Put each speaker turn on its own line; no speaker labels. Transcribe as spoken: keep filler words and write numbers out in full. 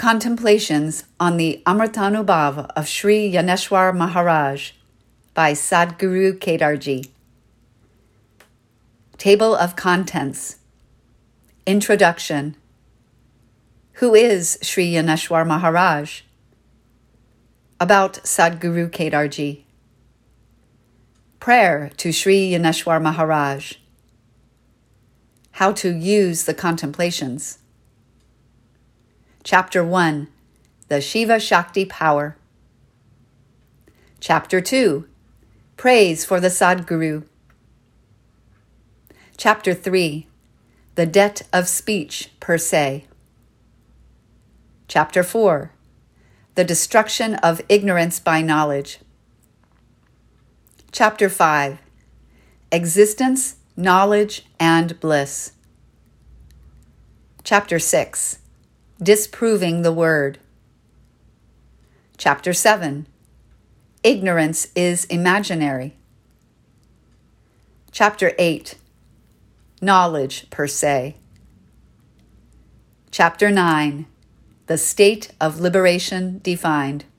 Contemplations on the Amritanubhava of Sri Yaneshwar Maharaj by Sadhguru Kedarji. Table of Contents. Introduction. Who is Sri Yaneshwar Maharaj? About Sadhguru Kedarji. Prayer to Sri Yaneshwar Maharaj. How to use the contemplations. Chapter one, the Shiva Shakti Power. Chapter two, Praise for the Sadhguru. Chapter three, the Debt of Speech per se. Chapter four, the Destruction of Ignorance by Knowledge. Chapter five, Existence, Knowledge, and Bliss. Chapter six, Disproving the Word. Chapter seven, Ignorance is Imaginary. Chapter eight, Knowledge per se. Chapter nine, The State of Liberation Defined.